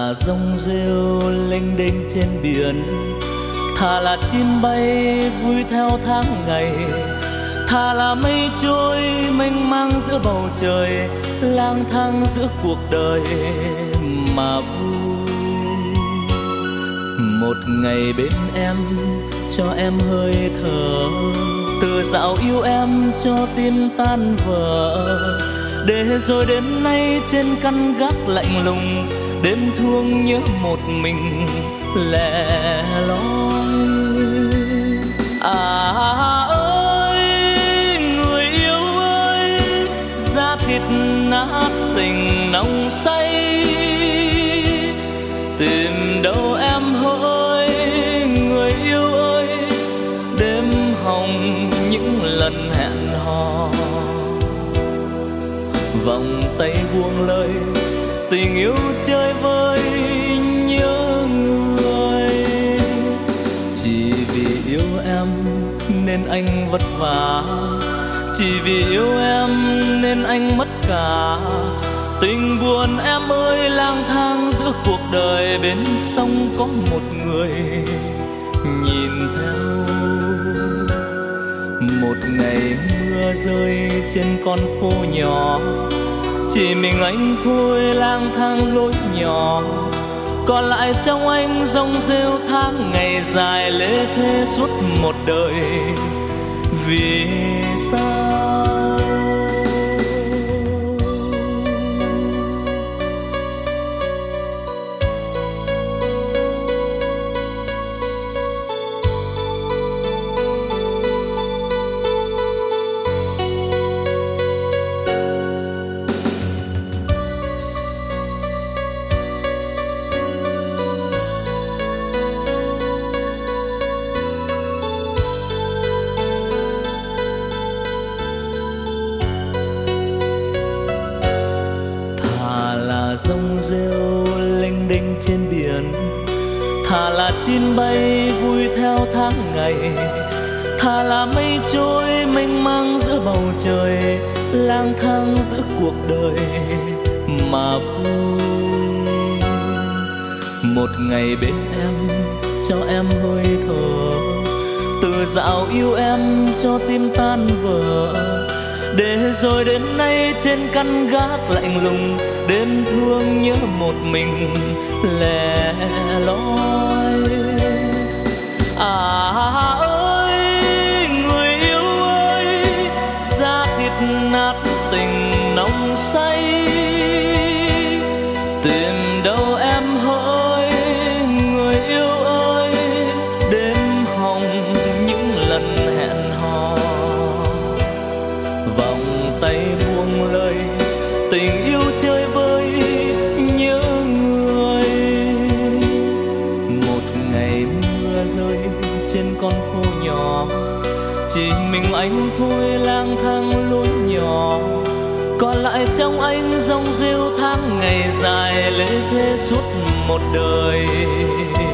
là dòng rêu lênh đênh trên biển, thà là chim bay vui theo tháng ngày, thà là mây trôi mênh mang giữa bầu trời, lang thang giữa cuộc đời mà vui. Một ngày bên em cho em hơi thở, từ dạo yêu em cho tim tan vỡ, để rồi đến nay trên căn gác lạnh lùng, đêm thương nhớ một mình lẻ loi. Ơi người yêu ơi, da thịt nát tình nồng say, tìm đâu em hỡi người yêu ơi, đêm hồng những lần hẹn hò, vòng tay buông lời tình yêu chơi vơi nhớ người. Chỉ vì yêu em nên anh vất vả, chỉ vì yêu em nên anh mất cả tình buồn. Em ơi lang thang giữa cuộc đời, bên sông có một người nhìn theo. Một ngày mưa rơi trên con phố nhỏ, chỉ mình anh thôi lang thang lối nhỏ, còn lại trong anh rong rêu tháng ngày dài, lê thế suốt một đời. Vì sao dòng rêu lênh đênh trên biển, thà là chim bay vui theo tháng ngày, thà là mây trôi mênh mang giữa bầu trời, lang thang giữa cuộc đời mà vui. Một ngày bên em cho em hơi thở, từ dạo yêu em cho tim tan vỡ, để rồi đến nay trên căn gác lạnh lùng, đêm thương nhớ một mình lẻ loi. Ơi người yêu ơi, da thịt nát tình nồng say, tìm đâu em hỡi người yêu ơi, đêm hồng những lần hẹn hò, vòng tay buông lời tình yêu chơi vơi nhớ người. Một ngày mưa rơi trên con phố nhỏ, chỉ mình anh thôi lang thang lối nhỏ, còn lại trong anh rong rêu tháng ngày dài, lê thế suốt một đời.